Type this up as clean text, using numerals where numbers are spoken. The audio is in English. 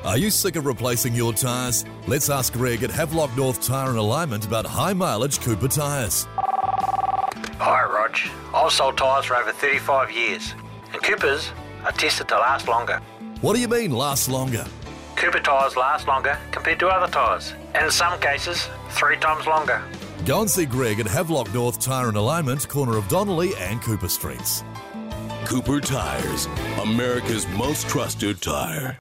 Are you sick of replacing your tyres? Let's ask Greg at Havelock North Tyre and Alignment about high-mileage Cooper tyres. Hi, Rog. I've sold tyres for over 35 years, and Coopers are tested to last longer. What do you mean, last longer? Cooper tyres last longer compared to other tyres, and in some cases, 3 times longer. Go and see Greg at Havelock North Tyre and Alignment, corner of Donnelly and Cooper Streets. Cooper Tires, America's most trusted tire.